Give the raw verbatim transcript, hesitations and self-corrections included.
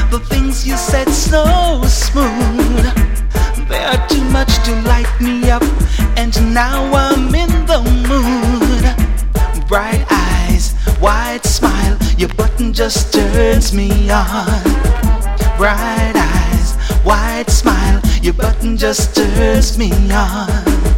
The things you said so smooth, they are too much to light me up, and now I'm in the mood. Bright eyes, wide smile, your button just turns me on. Bright eyes, wide smile, your button just turns me on.